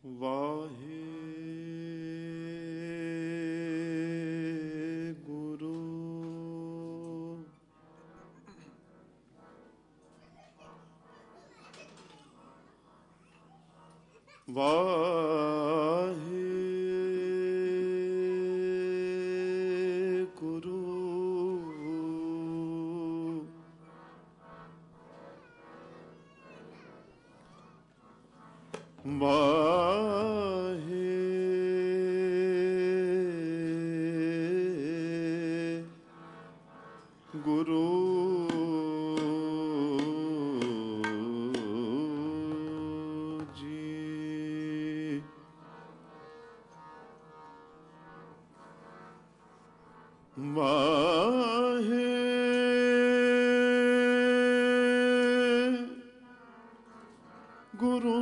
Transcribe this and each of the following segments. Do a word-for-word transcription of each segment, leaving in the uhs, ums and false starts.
ਵਾਹਿਗੁਰੂ ਵਾਹਿਗੁਰੂ ਵਾਹਿਗੁਰੂ ਜੀ। ਵਾਹਿਗੁਰੂ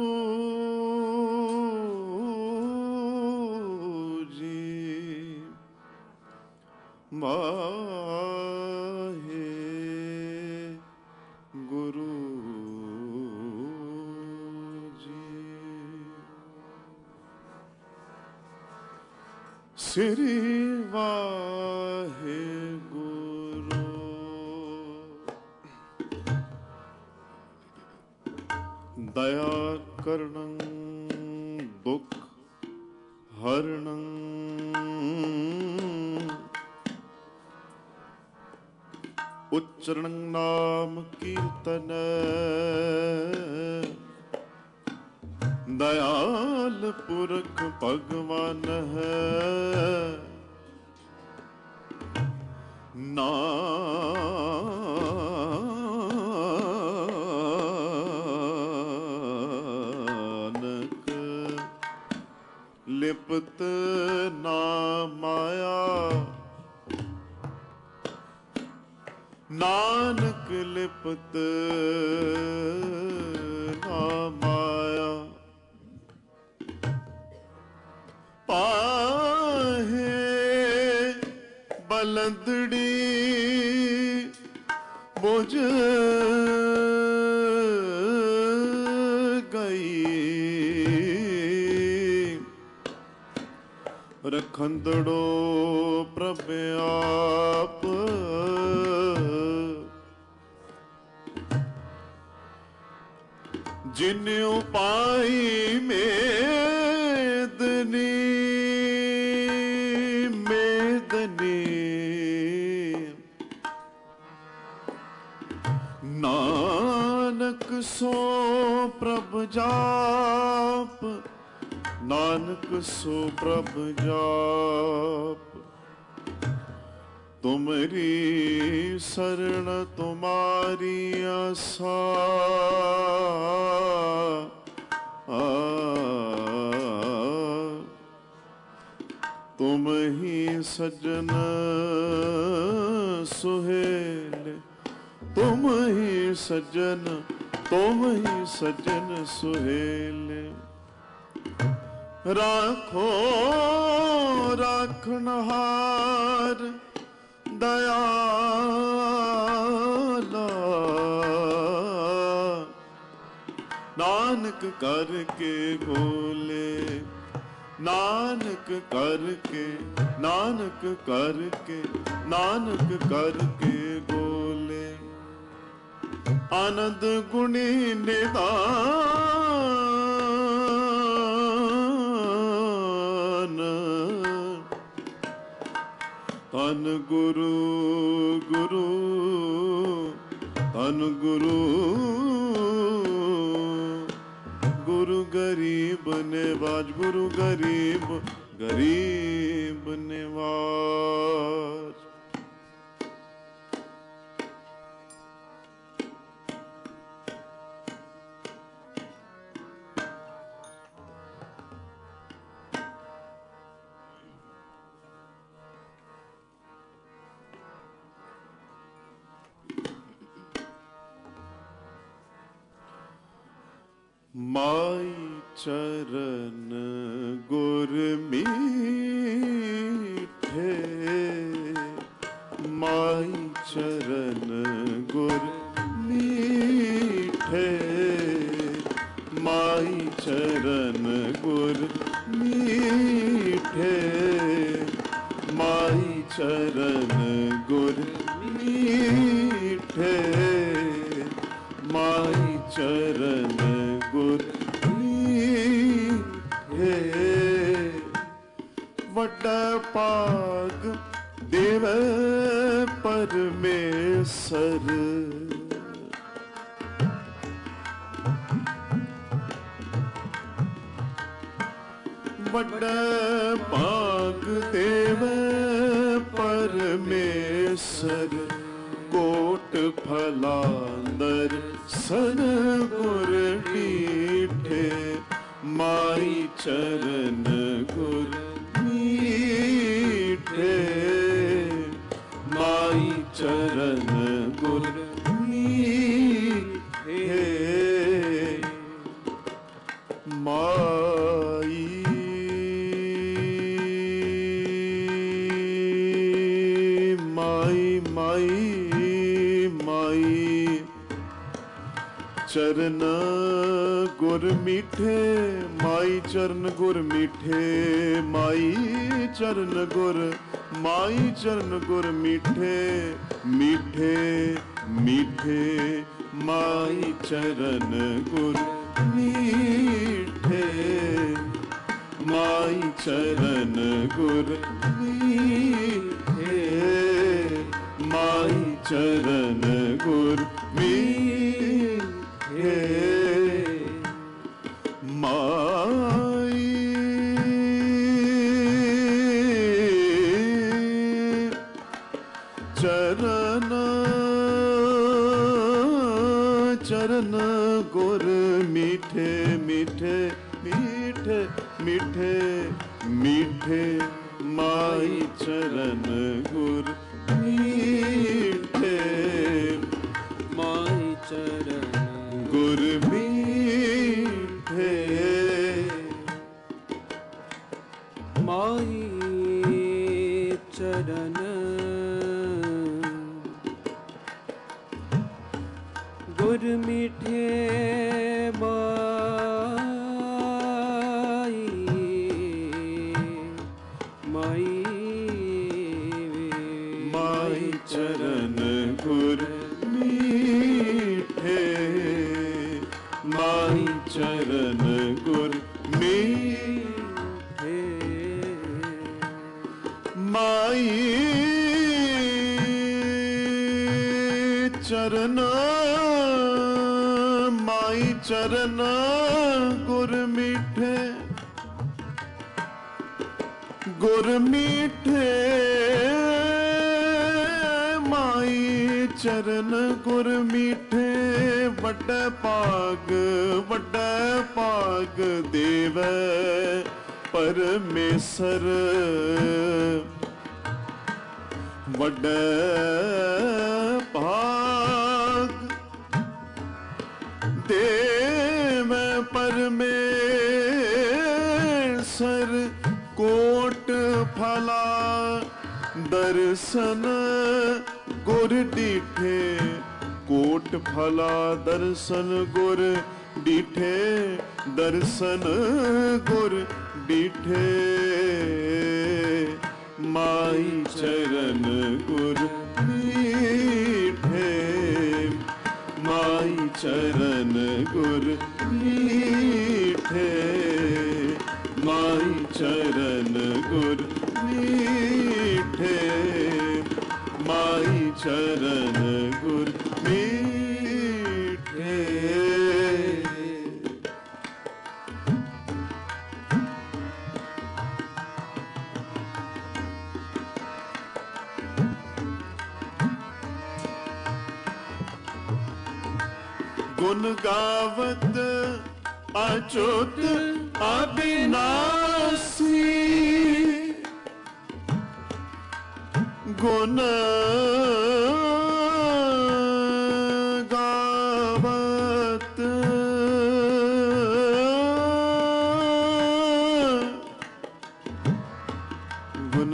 ਵਾਹਿਗੁਰੂ ਜੀ। ਸ੍ਰੀ ਵਾਹਿਗੁਰੂ। ਦਇਆ ਕਰਨੰ ਦੁਖ ਹਰਣੰ ਉਚਰਣ ਨਾਮ ਕੀਰਤਨ ਦਇਆਲ ਪੁਰਖ ਭਗਵਾਨ ਹੈ। ਨਾਨਕ ਲਿਪਤ ਨਾ ਮਾਇਆ, ਨਾਨਕ ਲਿਪਤ ਨਾ ਮਾਇਆ। ਪਾਹੇ ਬਲੰਦੜੀ ਮੁਝ ਗਈ, ਰਖੰਦੜੋ ਪ੍ਰਭ ਆਪ ਜਿਨਿਉ ਪਾਈ ਮੇਦਨੀ ਮੇਦਨੀ। ਨਾਨਕ ਸੋ ਪ੍ਰਭ ਜਾਪ, ਨਾਨਕ ਸੋ ਪ੍ਰਭ ਜਾਪ। ਤੁਮਰੀ ਸਰਣ ਤੁਮਾਰੀ ਆਸਾ, ਤੁਮ ਹੀ ਸੱਜਣ ਸੁਹੇਲ, ਤੁਮ ਹੀ ਸੱਜਣ, ਤੁਮ ਹੀ ਸੱਜਣ ਸੁਹੇਲ। ਰਾਖੋ ਰਾਖਣਹਾਰ ਦਇਆਲਾ, ਨਾਨਕ ਕਰਕੇ ਗੋਲੇ, ਨਾਨਕ ਕਰਕੇ, ਨਾਨਕ ਕਰਕੇ, ਨਾਨਕ ਕਰਕੇ ਗੋਲੇ। ਆਨੰਦ ਗੁਣੀ ਨਿਦਾਨ, ਧੰਨ ਗੁਰੂ ਗੁਰੂ, ਧੰਨ ਗੁਰੂ ਗੁਰੂ ਗਰੀਬ ਨਿਵਾਜ, ਗੁਰੂ ਗਰੀਬ ਗਰੀਬ ਨਿਵਾਜ। ਮਾਈ ਚਰਨ ਗੁਰ ਮੀਠੇ, ਮਾਈ ਚਰਨ ਗੁਰ ਮੀਠੇ, माई चरण गुर मीठे, माई चरण गुर मीठे, माई चरण गुर मीठे। वड्डा पाग देव परमेसर, वड्डा पाग देव परमेसर, कोट फलांदर सन गुर मीठे, माई चरण गुर मीठे, माई चरण गुर मीठे। माई माई माई माई चरण गुर मीठे, माई चरण गुर मीठे, माई चरण गुर, माई चरण गुर मीठे, मीठे मीठे, माई चरण गुर मीठे, माई चरण गुर मीठे, माई चरण गुर मीठे। माई चरण चरण गुर मीठे, मीठे मीठे मीठे मीठे, माई चरण गुर मीठे, माई चरण गुर मीठे, माई चरण गुर मीठे, माई माई माई चरण गुर मीठे, माई चरण गुर मीठे। माई चरण, माई चरण गुर मीठे, गुर मीठे, माई चरण गुर मीठे। वड्डा पाग, वड्डा पाग देव परमेसर, वड्डा पाग देव परमेसर, कोट फला दर्शन गुर डीठे, कोट फला दर्शन गुर डीठे, दर्शन गुर डीठे। माई चरण गुर मीठे, माई चरण गुर मीठे, माई चरण गुर मीठे, माई चरण गुर मीठे। गुण गावत अच्युत अविनाशी, गुण गावत गुण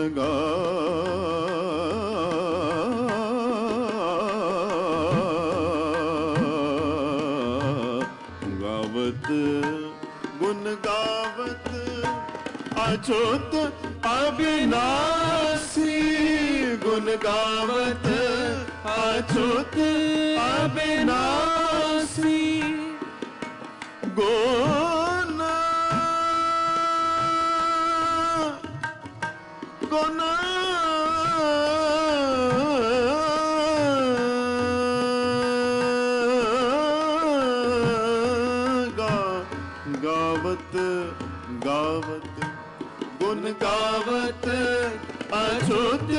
गावत गुण गावत अछूत अविनाशी गुण गावत अछूत अविनाशी गुण गुण गावत गावत गुण गावत अछूत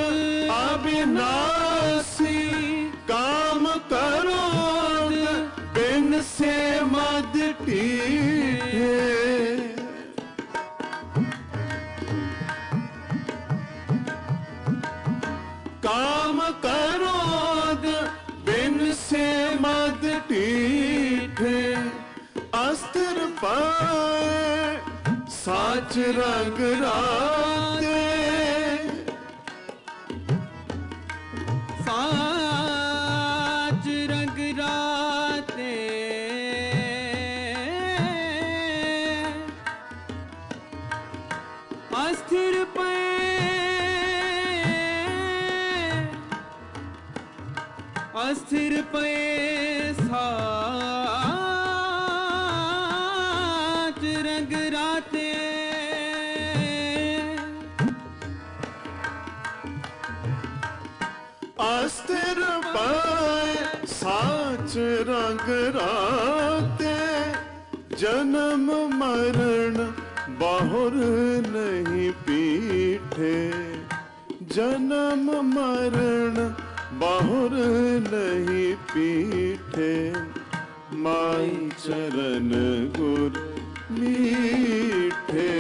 अविनाशी काम करो बिन से मद टीठे काम करो बिन से मद टीठे अस्त्र पाए साच रंग राते साच रंग राते अस्थिर पे अस्थिर पे साच रंग राते अस्थिर पाए साच रंग राते जन्म मरण बहुर नहीं पीठे जन्म मरण बहुर नहीं पीठे माई चरण गुर मीठे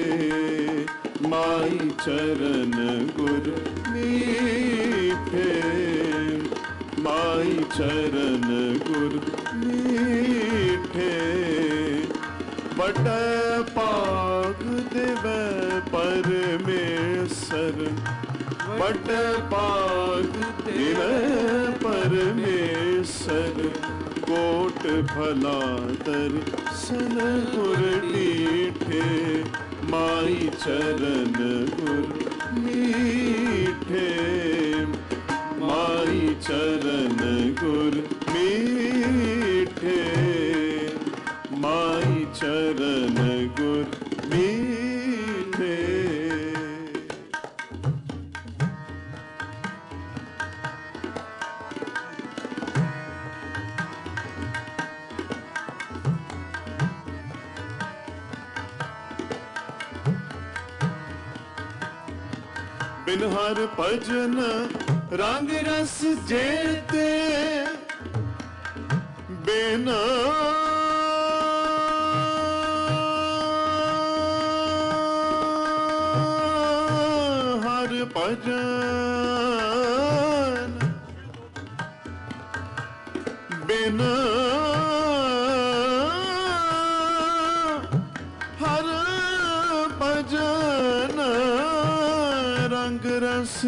माई चरण गुर मीठे माई चरण गुर मीठे बट पाग देवे परमेश्वर बट पाग देवे परमेश्वर कोट भला दर्शन गुर मीठे माई चरण गुर मीठे माई चरण गुर मीठे माई चरण गुर मीठे बिन हर भजन रंग रस जेते बिन हर भजन बिन हर भजन रंग रस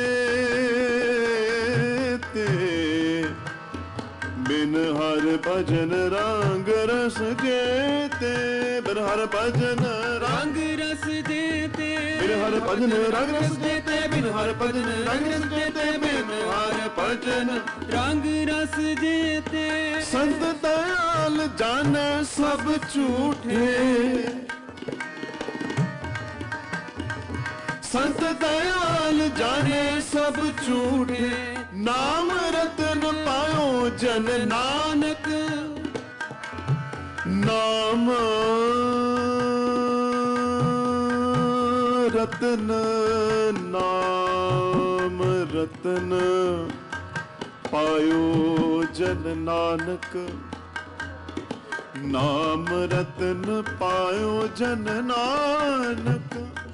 जेते बिन हर भजन रंग रस जेते बिन हर भजन रंग रस देते बिन हर भजन रंग रस जेते बिन हर भजन रंग रस जेते बिन हर भजन रंग रस देते संत दयाल जाने सब झूठे संत दयाल जाने सब झूठे नाम रतन पायो जन नानक नाम रतन नाम रतन पायो जन नानक नाम रतन पायो जन नानक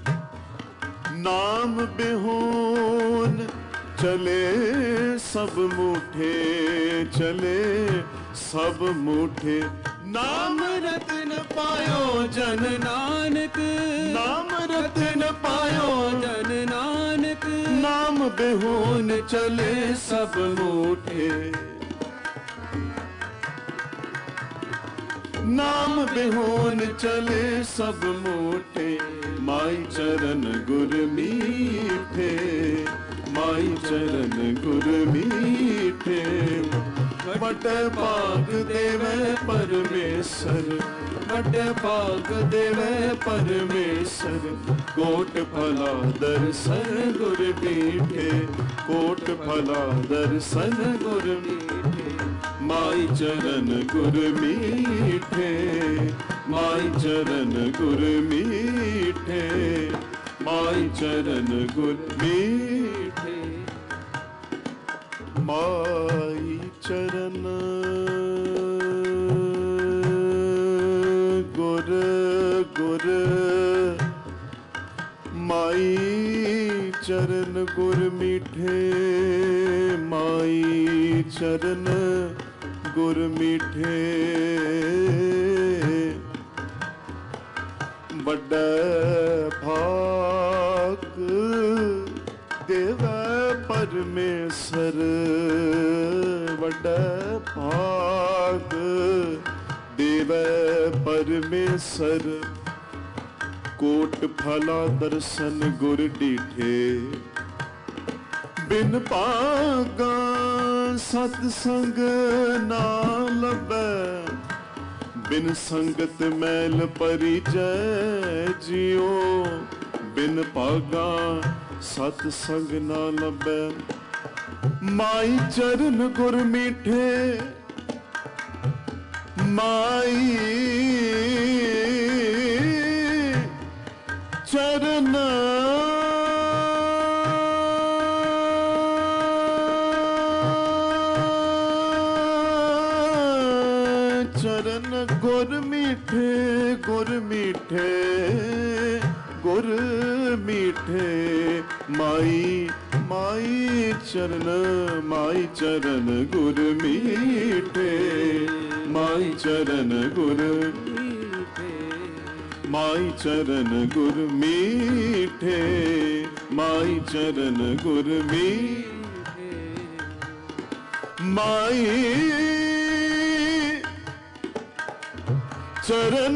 नाम बिहोन चले सब मुठे चले सब मुठे नाम रतन पायो जन नानक नाम रतन पायो जन नानक नाम बिहोन चले सब मुठे नाम बिहोन चले सब मोटे, माई चरण गुर मीठे, माई चरण गुर मीठे। बट भाग देवे परमेश्वर, बट भाग देवे परमेश्वर, कोट फला दर्शन गुर मीठे, कोट फला दर्शन गुर मीठे। माई चरण गुर मीठे, माई चरण गुर मीठे, माई चरण गुर मीठे। माई चरण गुर गुर, माई चरण गुर मीठे, माई चरण गुर मीठे। बड़ा भाग देवे परमेश्वर, बड़ा भाग देवे परमेश्वर, कोट फला दर्शन गुर डीठे। बिन भागा सतसंग ना लभै, बिन संगत मैल परिचय जियो। बिन भागा सतसंग ना लभै, माई चरण गुर मीठे, माई चरण चरण गुर मीठे, गुर मीठे, गुर मीठे। माई माई चरण, माई चरण गुर मीठे, माई चरण गुर मीठे, माई चरण गुर मीठे, माई चरण गुर मीठे। माई चरण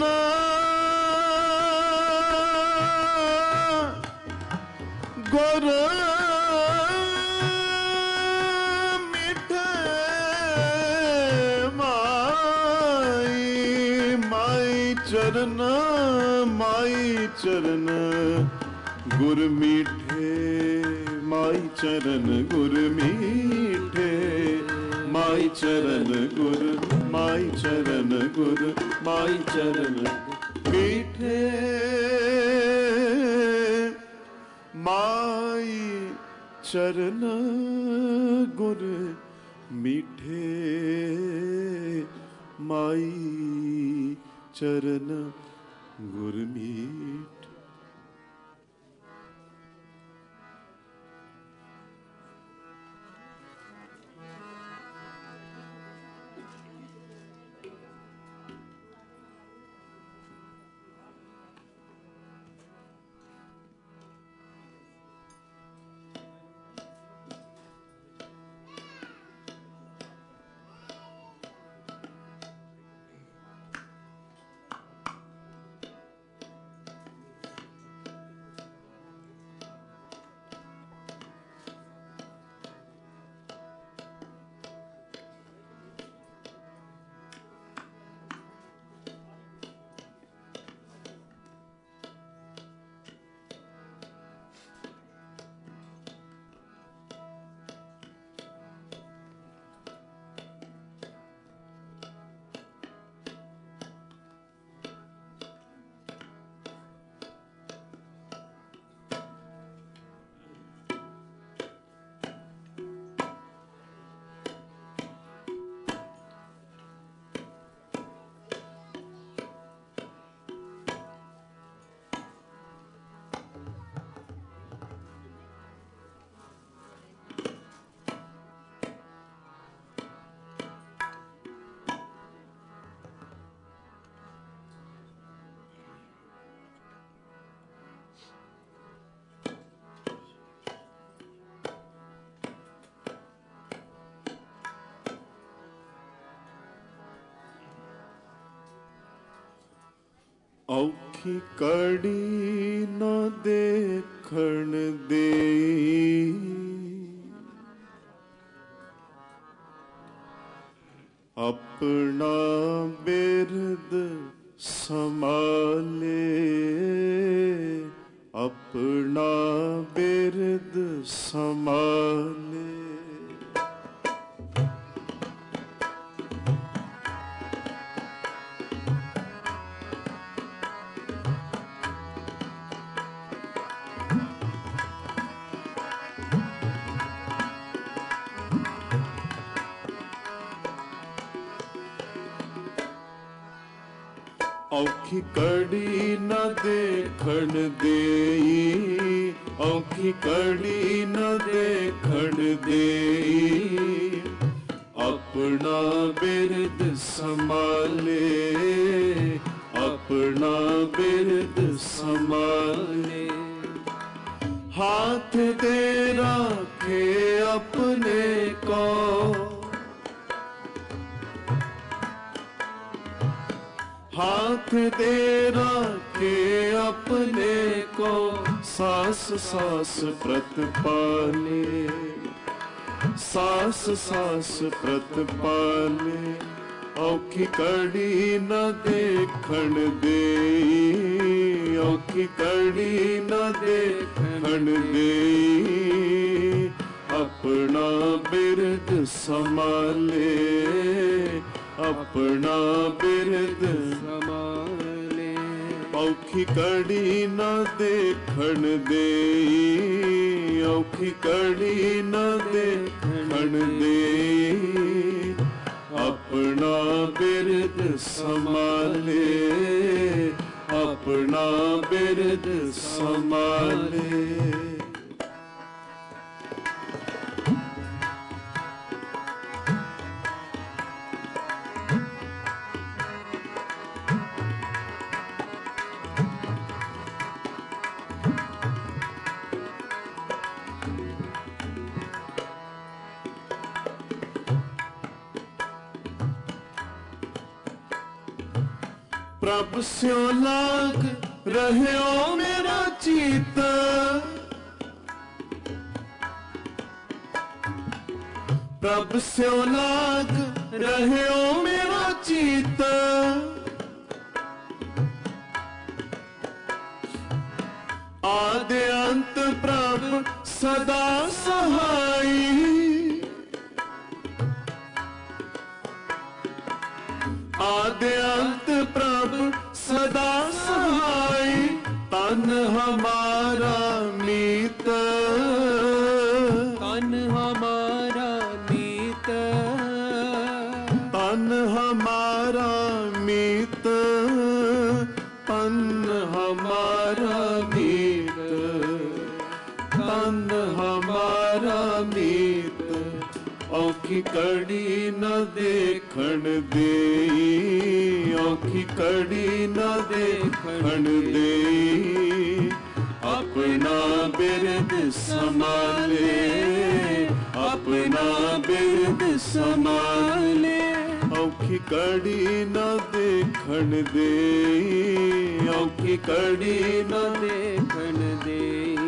गुर मीठे, माई माई चरण, माई चरण गुर मीठे, माई चरण गुर मीठे, माई चरण गुर, माई चरण गुर, माई चरण मीठे। माई चरण गुर मीठे, माई चरण गुर मीठे। ਔਖੀ ਕੜੀ ਨਾ ਦੇਖਣ ਦੇਈ, ਆਪਣਾ ਬਿਰਦ ਸੰਭਾਲੇ, ਆਪਣਾ ਬਿਰਦ ਸੰਭਾਲੇ। ਔਖੀ ਕੜੀ ਨਾ ਦੇਖਣ ਦੇਈ, ਔਖੀ ਕੜੀ ਨਾ ਦੇਖਣ ਦੇਈ, ਆਪਣਾ ਬਿਰਦ ਸੰਭਾਲੇ, ਆਪਣਾ ਬਿਰਦ ਸੰਭਾਲੇ। ਹਾਥ ਦੇ ਰਾਖੇ ਆਪਣੇ ਕੋ, हाथ दे राखे अपने को, सास सास प्रतिपाले, सास सास प्रतिपाले। औखी कड़ी न देखण देई, औखी कड़ी न देखण देई, अपना बिरद संभाले, अपना बिरद संभाले। औखी कड़ी न देखण देई, औखी कड़ी न देखण देई, अपना बिरद संभाले, अपना बिरद संभाले। प्रभ स्यो लाग रहयो मेरा चीत, प्रभ स्यो लाग रहयो मेरा चीत, आदि अंत प्रभ सदा सहाई, आदि अंत प्रभ सदा सहाय, तन हमारा मीत, तन हमारा मीत, तन हमारा मीत, तन हमारा मीत, तन हमारा मीत। औखी कड़ी न देखण देई, औखी कड़ी न देखण देई, अपना बिरद संभाले, अपना बिरद संभाले। औखी कड़ी न देखण देई, औखी कड़ी न देखण देई,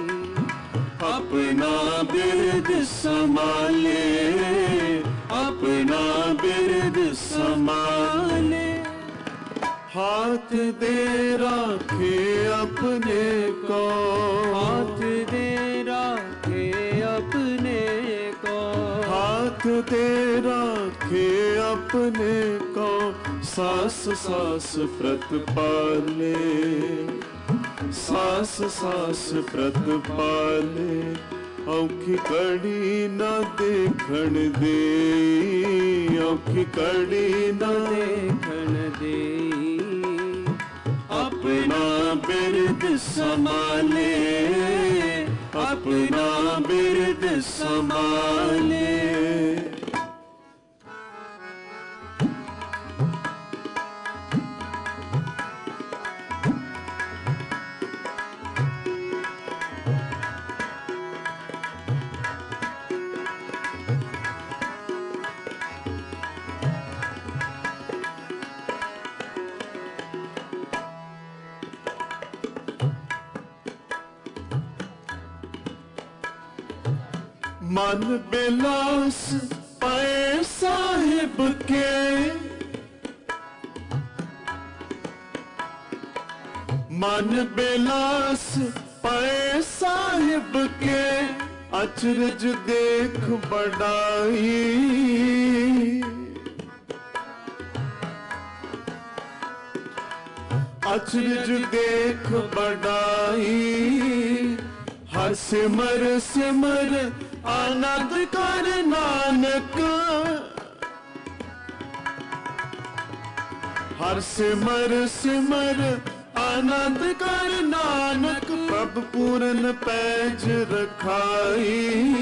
अपना बिरद संभाले, अपना बिरद संभाले। हाथ दे राखे अपने को, हाथ दे राखे अपने को, हाथ दे राखे अपने को, सास सास प्रतिपाले, सास सास प्रतिपाले। औखी कड़ी न देखण देई, औखी कड़ी न देखण देई, अपना बिरद संभाले, अपना बिरद संभाले। मन बिलास पाए साहिब के, मन बिलास पाए साहिब के, अचरज देख बढ़ाई, अचरज देख बढ़ाई। हर सिमर सिमर आनंद कर नानक, हर सिमर सिमर आनंद कर नानक, प्रभ पूरन पैज रखाई।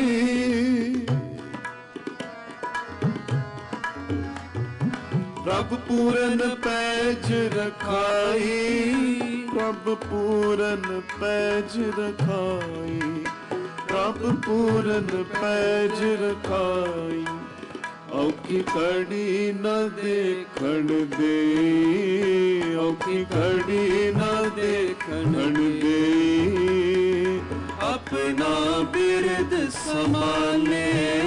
प्रभ पूरन पैज रखाई, प्रभ पूरन पैज रखाई, प्रभ पूरन पैज रखाई। औखी कड़ी न देखण दे, औखी कड़ी न देखण दे, अपना बिरद संभाले,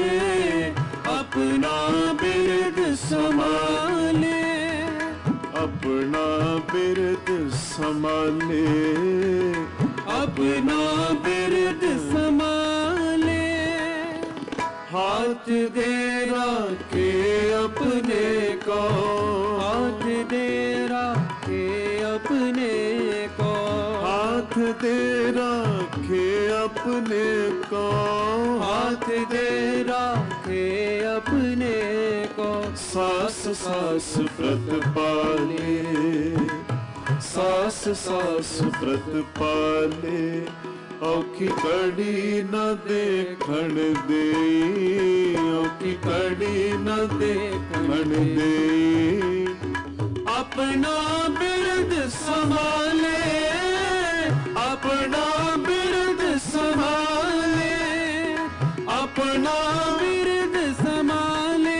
अपना बिरद संभाले, अपना बिरद संभाले, अपना बिरद संभाले। हाथ दे राखे अपने को, हाथ दे राखे अपने को, हाथ दे राखे अपने को, हाथ दे राखे अपने को। सास सास व्रत पाले, सास सास व्रत पाले, औखी कड़ी न देखण दे, औखी कड़ी न देखण दे। अपना बिरद संभाले, अपना बिरद संभाले, अपना बिरद संभाले,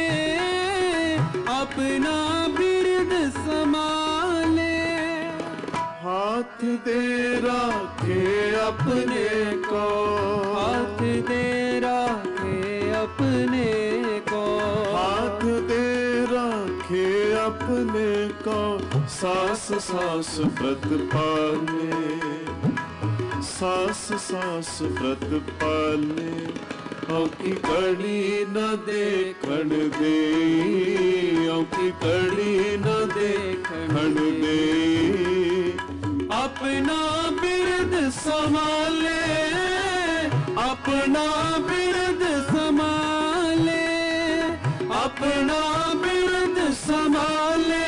अपना बिरद संभाले। हाथ दे राखे अपने को, हाथ दे राखे अपने को, हाथ दे राखे अपने को। सास सास व्रत पाले, सास सास व्रत पाले, औखी कड़ी न देखण दे, औखी कड़ी न देखण दे। अपना बिरद संभाले, अपना बिरद संभाले, अपना बिरद संभाले,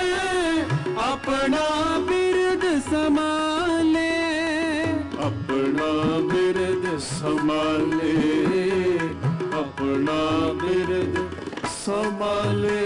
अपना बिरद संभाले, अपना बिरद संभाले, अपना बिरद संभाले।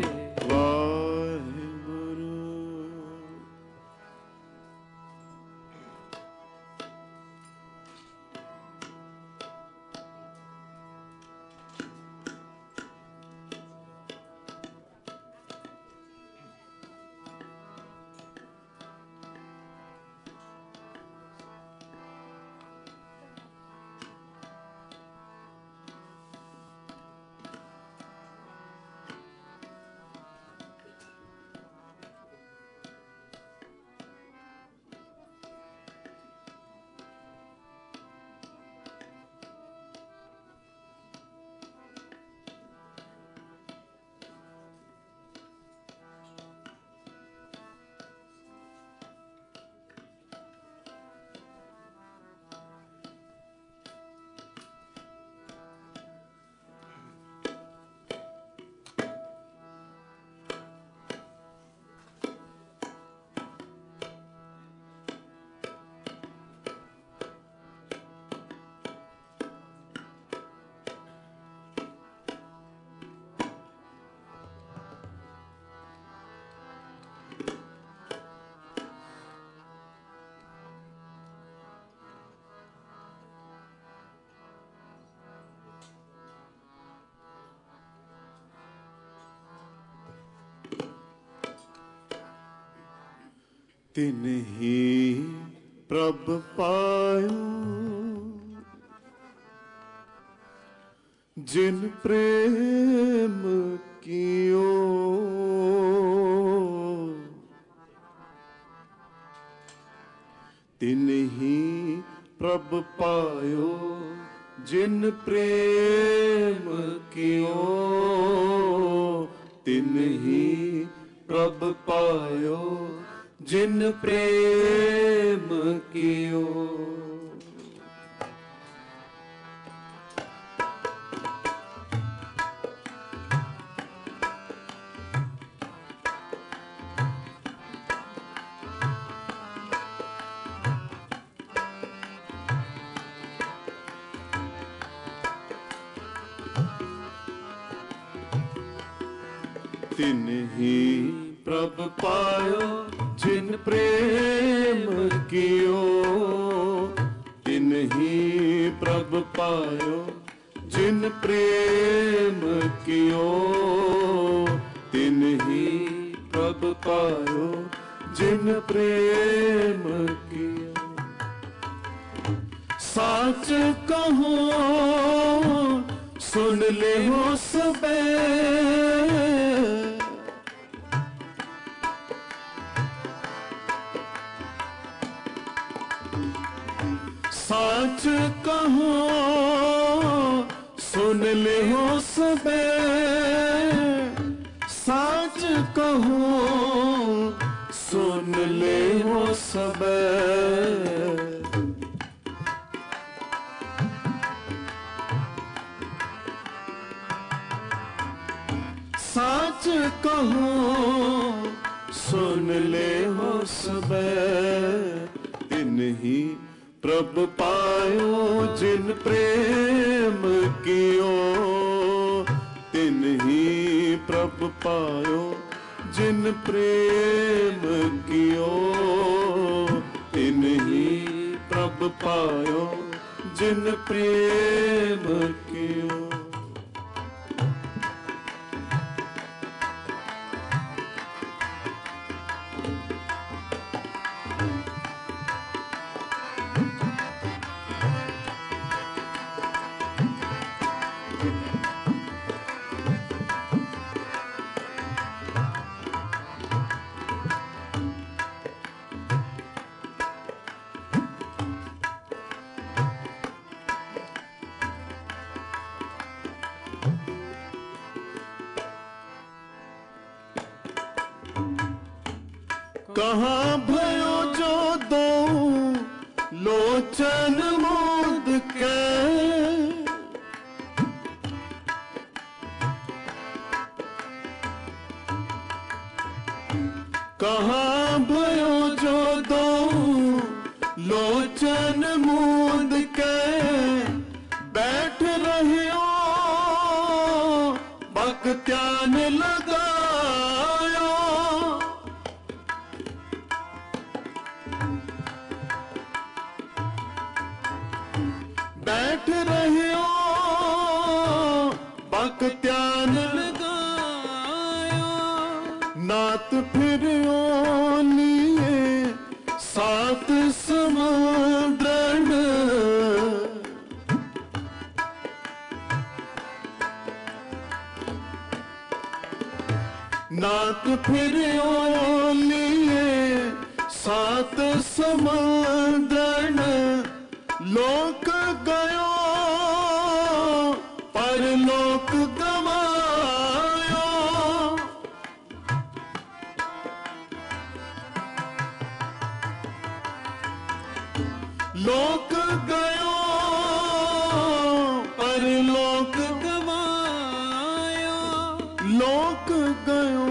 तिन्ही प्रभ पायो, जिन प्रेम कियो तिन ही प्रभ पायो, जिन प्रेम कियो तिन ही प्रभ पायो, जिन प्रेम कियो। तिन ही प्रभ पायो, जिन प्रेम कियो तिन ही प्रभ पायो, जिन प्रेम कियो तिन ही प्रभ पायो, जिन प्रेम कियो। साच कहो सुन ले हो सबे, साच कहो सुन ले हो सबे, साच कहो सुन ले हो सबे। साच कहो सुन ले हो सबे, तिन ही प्रभ पायो, जिन प्रेम कियो तिन ही प्रभ पायो, जिन प्रेम कियो तिन ही प्रभ पायो, जिन प्रेम कियो। कहाँ भयो जो दो लोचन मोद के, कहाँ भयो जो दो लोचन मोद के, बैठ रहे हो बख्त्यान लगायो, बैठ रहे हो बख्त्यान लगायो। नात फिर लिए सात समुद्रन, नात फिर लिए सात समुद्रन, लोक गयो पर लोक गवायो, लोक गयो पर लोक गवायो, लोक गयो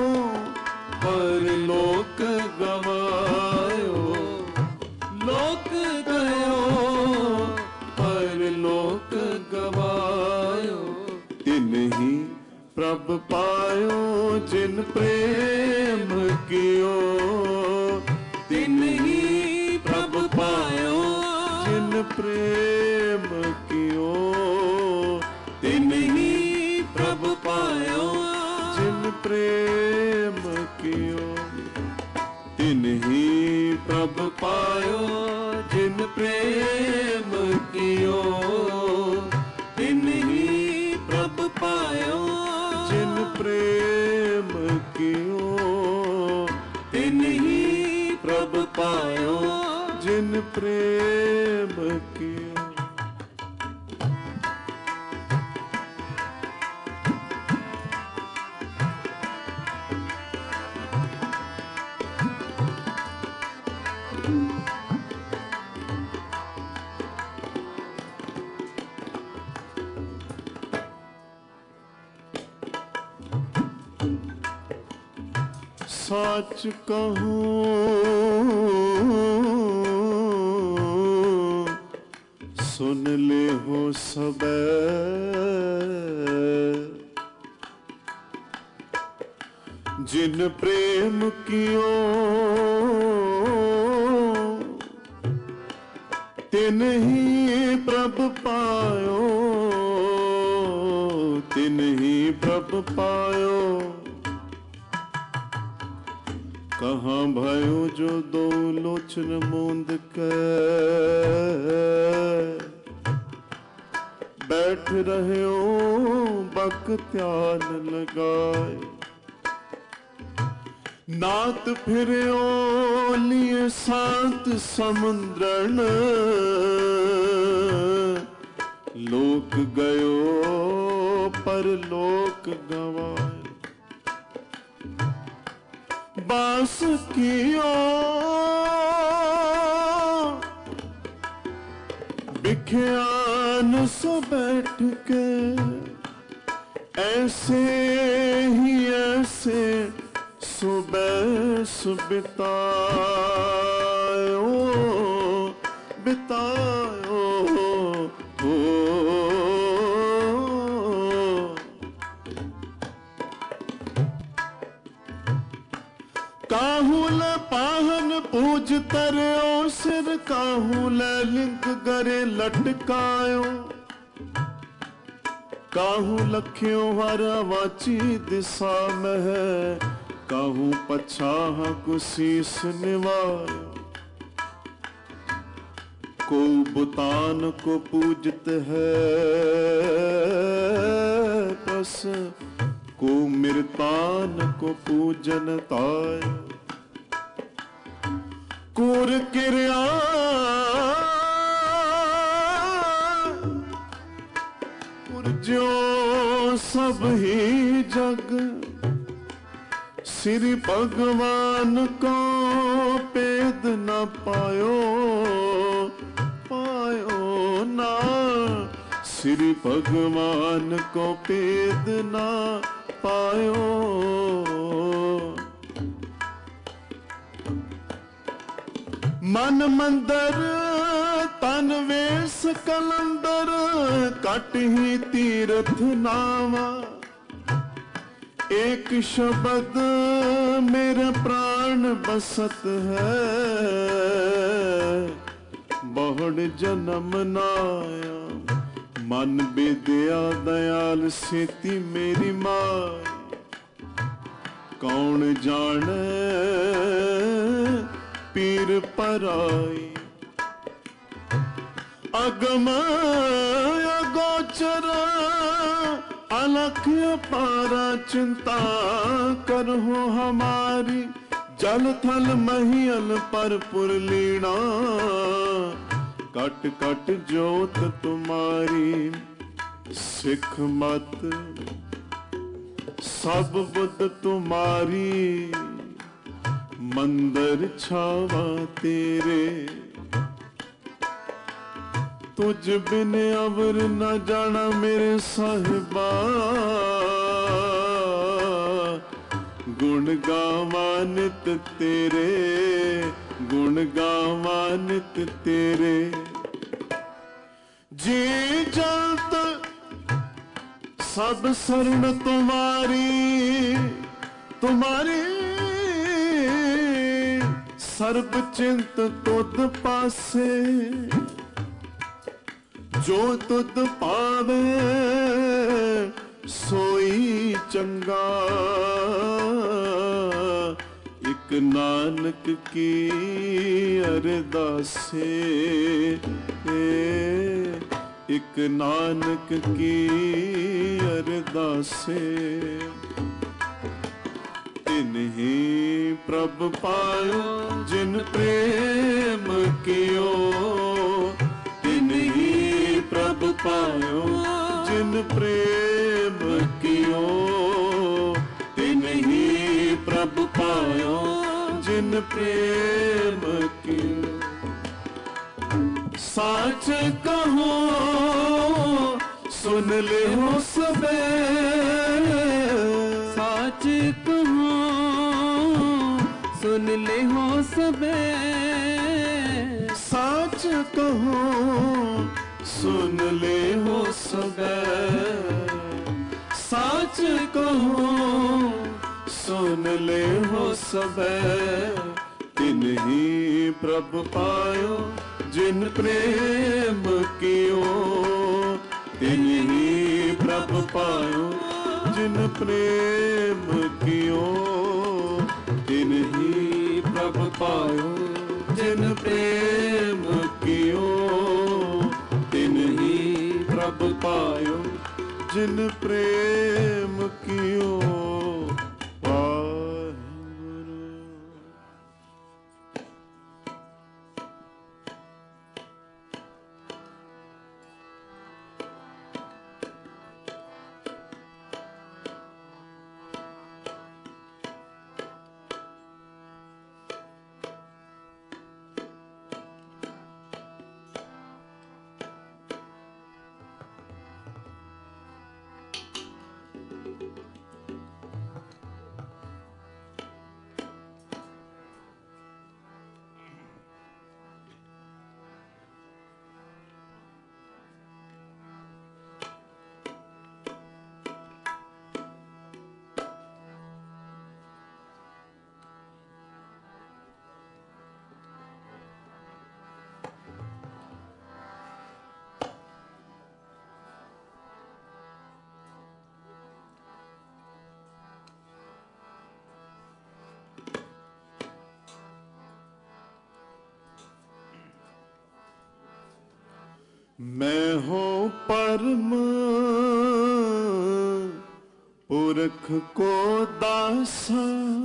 पर लोक गवायो, लोक गयो पर लोक गवायो। तिन ही प्रभ पायो, जिन प्रेम कियो तिन ही प्रभ पायो, जिन प्रेम कियो तिन ही प्रभ पायो, जिन प्रेम कियो तिन ही प्रभ पायो, जिन प्रेम कियो तिन ही प्रभ पायो जिन प्रेम किया। सच कहूं सुन ले हो सबे, जिन प्रेम कियो तिन ही प्रभ पायो, तिन ही प्रभ पायो। कहाँ भयो जो दो लोचन मूंद के बैठ रहे हो बक ध्यान लगाए। नात फिरो लिए सात समुद्रन, लोक गयो पर लोक गवाए। बास कियो बिख्यान सो बैठ के, ऐसे ही ऐसे सुबह सुबितायो बितायो हो। काहूल पाहन पूज तरियो सिर, काहूल लिंक गरे लटकायो। काहू लखियो हर वाची दिशा में है, काहू पछाह को शीस निवायो। को बुतान को पूजत है पस, को मृतान को पूजन ताय। कुर किरिया कुरजो सब ही जग, श्री भगवान को पेद न पायो, पायो ना श्री भगवान को पेद ना पायो। मन मंदर तन वेश कलंदर, कट ही तीर्थ नावा। एक शब्द मेरे प्राण बसत है, बहुड़ जन्म नाया। मन विद्या दयाल सेती मेरी माँ, कौन जाने पीर पराई। अगम अगोचर अलख पारा, चिंता करहो हमारी। जल थल महियल पर पुरलीना, कट कट जोत तुम्हारी। सिख मत सब बुद्ध तुम्हारी, मंदिर छावा तेरे। तुझ बिन अवर न जाना मेरे साहिबा, गुण गावा नित तेरे, गुण गावा नित तेरे। जी जलत सब शरण तुम्हारी, तुम्हारी सर्ब चिंत तुद पासे। जो तुद पावे सोई चंगा, एक नानक की अरदासे। एक नानक की अरदासे। तिन्हीं प्रभ पायो जिन जिन प्रेम कियो तिन ही प्रभु पायो, जिन प्रेम कियो तिन ही प्रभु पायो, जिन प्रेम कियो। साच कहो सुन ले हो सबे, साच कहो सुन ले हो सबे, साच कहो सुन ले हो सबे, साच कहो सुन ले हो सबे, तिन ही प्रभु पायो, जिन प्रेम कियो तिन ही प्रभु पायो, जिन प्रेम कियो तिन ही प्रभु पायो, जिन प्रेम कियो तिन ही प्रभु पायो, जिन प्रेम कियो पायो। मैं हूँ परम पुरख को दासा,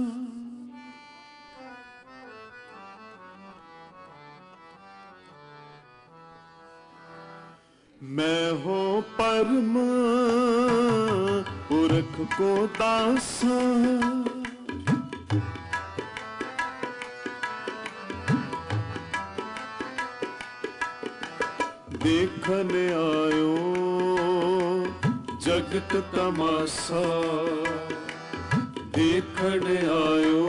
मैं हूँ परम पुरख को दासा, देखने आयो जगत तमाशा, देखने आयो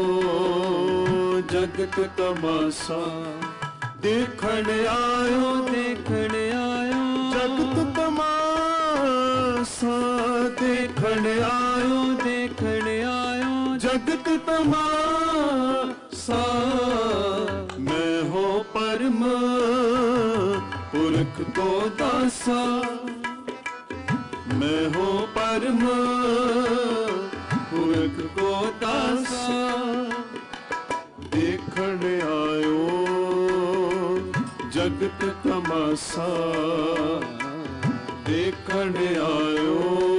जगत तमाशा, देखने आयो देखने आयो जगत तमाशा, देखने आयो देखने आयो जगत तमाशा। मैं हो परम पुरख को दासा, मैं हो परम पुरख को दासा, देखने आयो जगत तमाशा, देखने आयो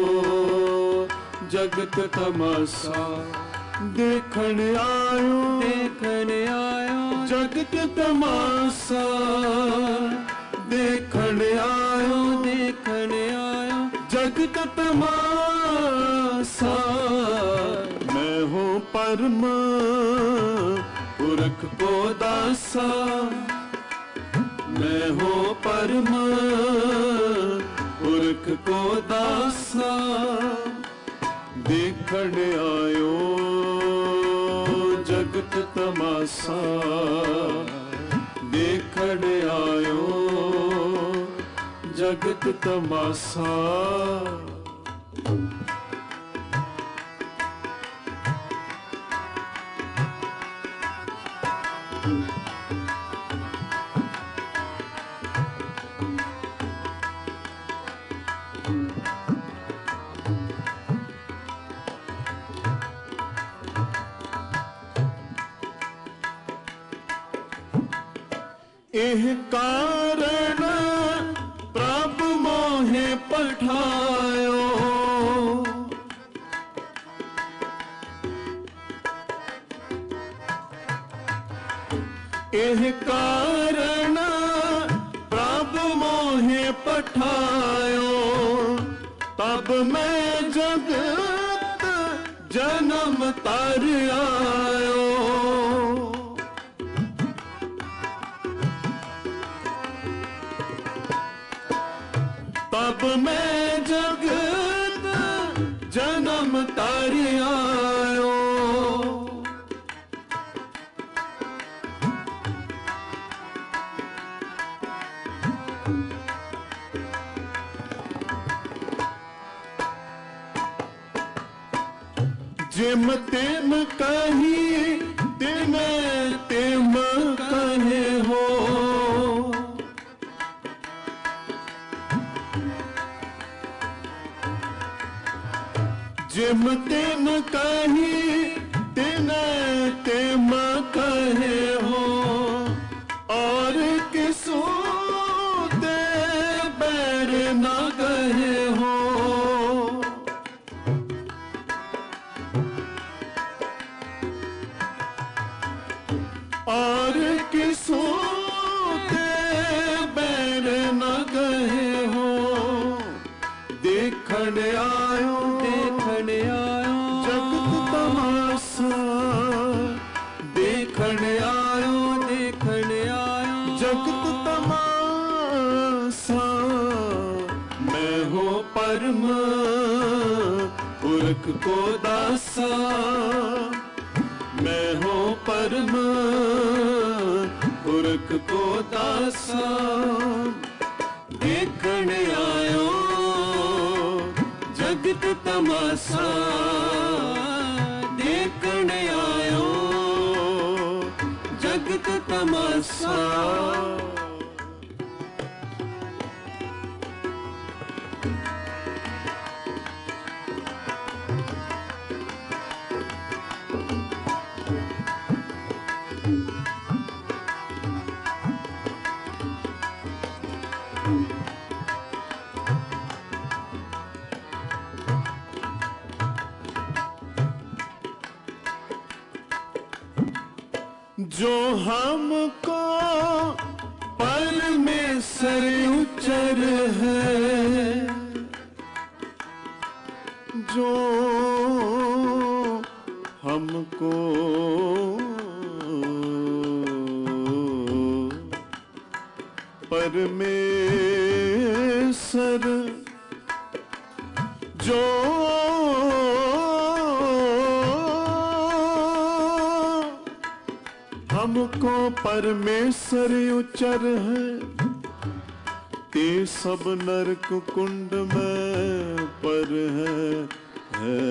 जगत तमाशा, देखने आयो देखने आयो जगत तमाशा, देखने आयो देखने आयो जगत तमाशा। मैं हूँ परम पुरख को दासा, मैं हूँ परम पुरख को दासा, देखने आयो जगत तमाशा, देखने आयो जगत तमाशा। एह कारण प्रभु मोहे पठायो, एह कारण प्रभु मोहे पठायो, तब मैं जगत जन्म तर आयो। तब मैं जगत जन्म तर आयो। जिम तिम कही तिम तिम कहे हो, जिम तिम कही तिम तिम कहे हो, और किसो दे बैर न कहे हो। और किसो दे बैर न कहे हो। देखण आयो देखण आयो जगत तमाशा, देखण आयो देखण आयो जगत तमाशा। मैं हो परम पुरख को दासा, मैं हो परम पुरख को दासा। देखण आयो जगत तमाशा, देखण आयो जगत तमाशा। जो हमको परमेश्वर उच्चर है, जो हमको परमेश्वर, जो हमको परमेश्वर उच्चर है, ते सब नरक कुंड में पर है, है।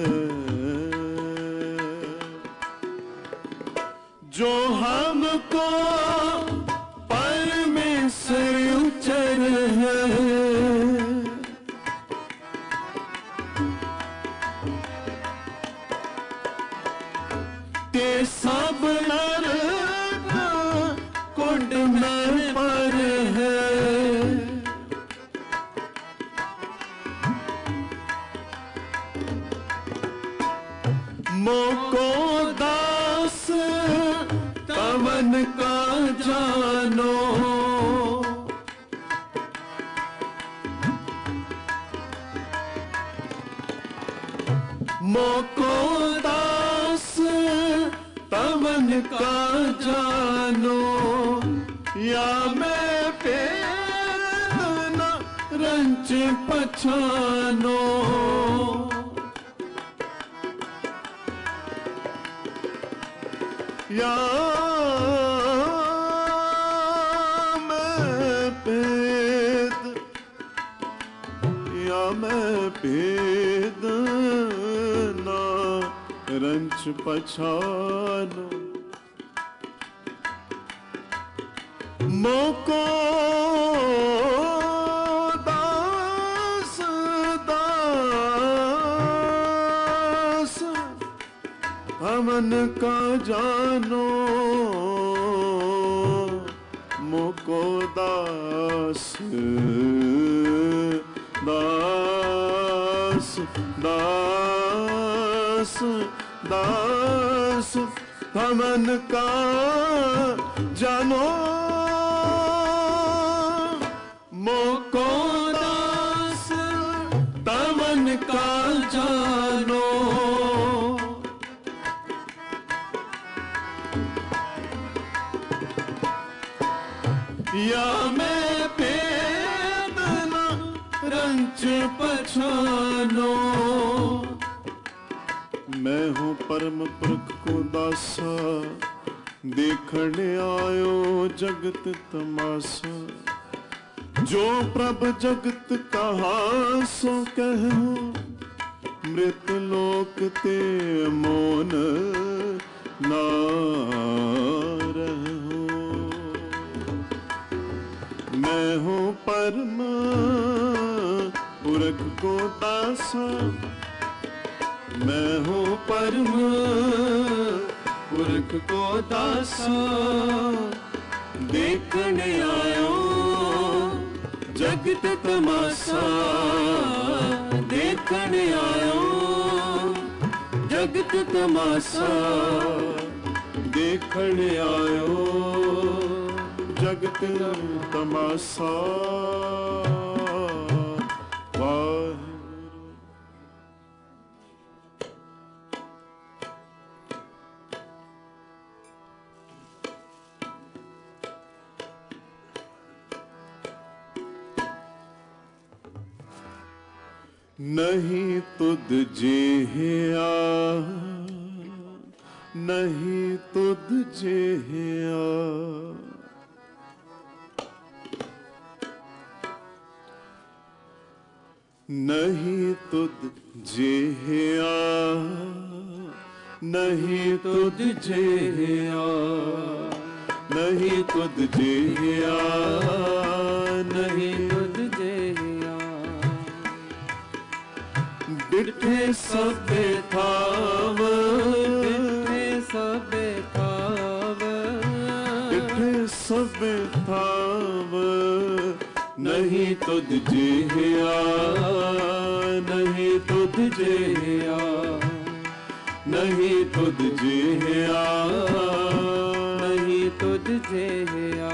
जो हमको परमेश्वर उच्चर है, ते सब नरक कुंड में पर है। मोको दास तवन का जानो, मोको दास तवन का जानो। या मैं पेद न रंच पछानो, या मैं पेद, या मैं पेद ना रंच पछानो। मोको दास दास हमन का जानो, मोको दास दास दास दास हमन का जानो मोको दास तमन का जानो। या मैं भेद न रंच पछानो। मैं हूँ परम पुरख को दासा, देखने आयो जगत तमाशा। जो प्रभ जगत कहा सो कहो, मृत लोक ते मोन ना रहो। मैं हूँ परम पुरख को दासा, मैं हूँ परम पुरख को दासा। देखने आयो जगत तमाशा, देखने आयो जगत तमाशा। देखने आयो जगत तमाशा। नहीं तुद जेहिया, नहीं तुद जेहिया। नहीं तुद जेहिया, नहीं तुद जेहिया। नहीं तुद जेहिया, नहीं तुद जेहिया। डिठे सबे थाव, डिठे सबे थाव, डिठे सबे थाव। नहीं तुद जेहिया, नहीं तुद जेहिया। नहीं तुद जेहिया, नहीं तुद जेहिया।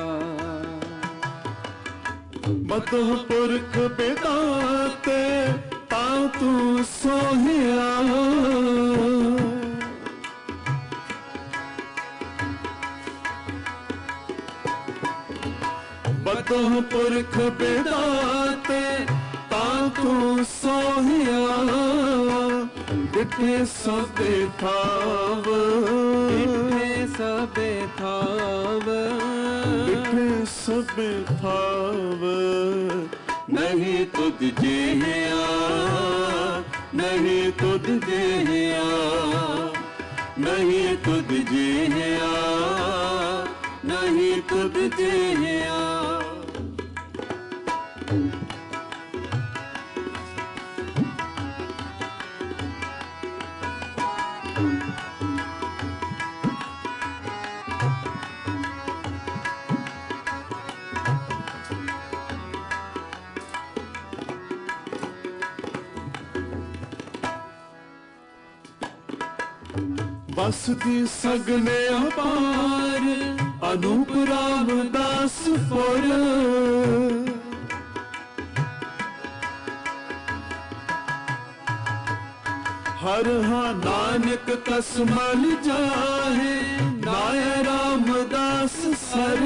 मतः पुरख बेदाते ता तू सोहिया। मतः पुरख बेदाते ता तू सोहिया। डिठे सबे थाव, डिठे सबे थाव, डिठे सबे थाव। नहीं तुद जेहिया, नहीं तुद जेहिया। नहीं तुद जेहिया, नहीं तुद जेहिया। बसती सगने अपार अनूप रामदास पुर। हर हा नानक कसमल जाहे, नाय रामदास सर।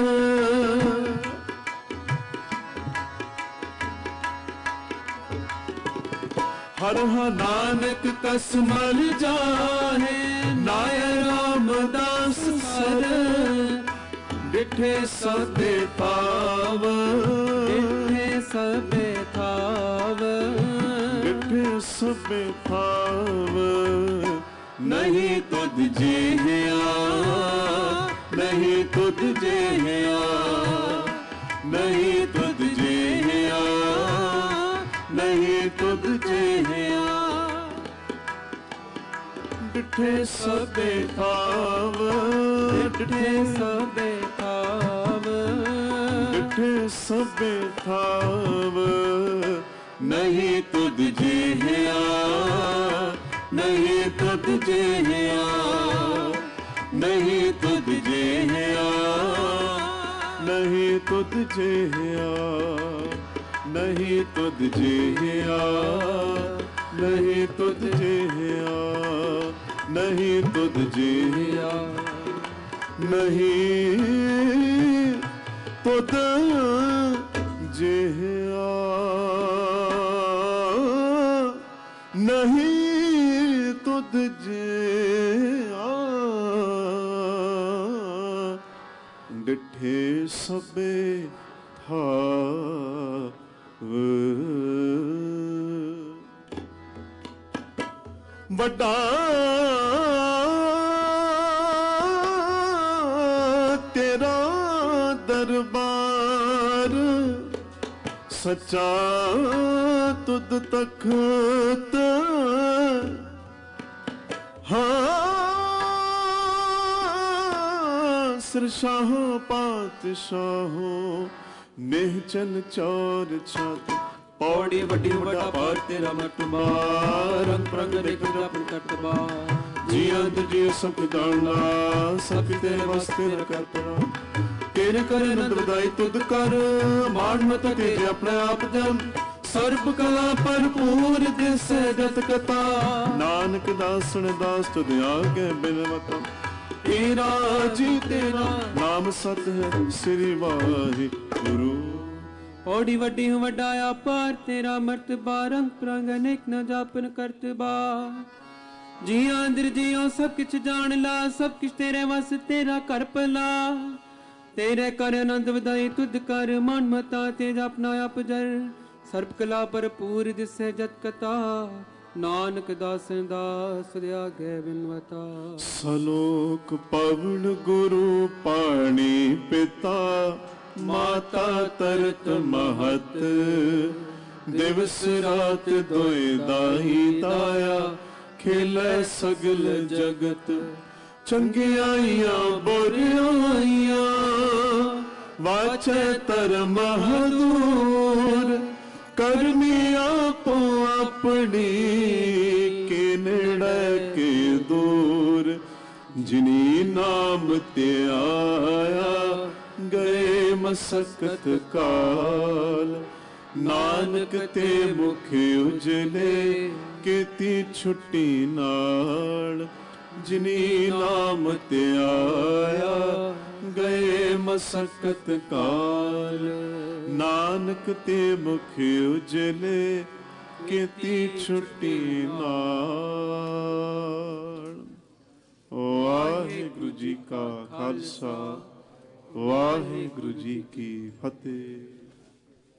हर हा नानक कसमल जाहे, नाय रामदास सर। डिठे सबे थाव, डिठे सबे थाव, डिठे सबे थाव। नहीं तुद जेहिया, नहीं तुद जेहिया। नहीं तुद जेहिया, नहीं तुद जेहिया। डिठे सबे थाव, डिठे सबे थाव, डिठे सबे थाव। नहीं तुद जेहिया, नहीं तुद जेहिया। नहीं तुद जेहिया, तुद जिया नहीं तुद जिया नहीं तुद जिया नहीं तुद जिया नहीं तुद जिया नहीं तुद जिया डिठे सबे था वड्डा तेरा दरबार सच्चा तुद तख्त हाँ सिरशाहो पातशाहो निहचल चौर छत पौड़ी वड्डी वड्डा पार तेरा मटबा रंग प्रंग देख अपन कटबा जी अंत जी सब दाना सब तेरे वास्ते कर परा तेरे कर नंद बधाई तुद कर माण मत तेरे अपने आप जन सर्ब कला भरपूर दिसे जत कथा नानक दासन दास तुद आगे बिनवता तेरा जी तेरा नाम सत है श्री वाहिगुरु पौड़ी वड्डी हूँ वड्डाया पार तेरा मर्तबा रंग प्रंग अनेक न जापन करतबा जी आंदर जियो सब किछ जान ला सब किछ तेरे वस तेरा कर पला तेरे कर आनंद वधाई तुद कर मन मता तेज अपना आप जर सर्ब कला भरपूर दिसे जत कथा नानक दासन दास आगे बिनवता सलोक पवन गुरु पाणी पिता माता तरत महत दिवस रात दोए दाही दाया खेलै सगल जगत चंगियाइयां बुरियाइयां वाचे धर्म हदूर करनी आपो अपनी के नेड़े के दूर जिनी नाम ते आया गए मसकत काल नानक ते मुख उजले केती छुट्टी नाल जिनी नाम ते आया गए मसकत काल नानक ते मुख उजले केती छुट्टी नाल। वाहिगुरु जी का खालसा वाहिगुरु जी की फतेह।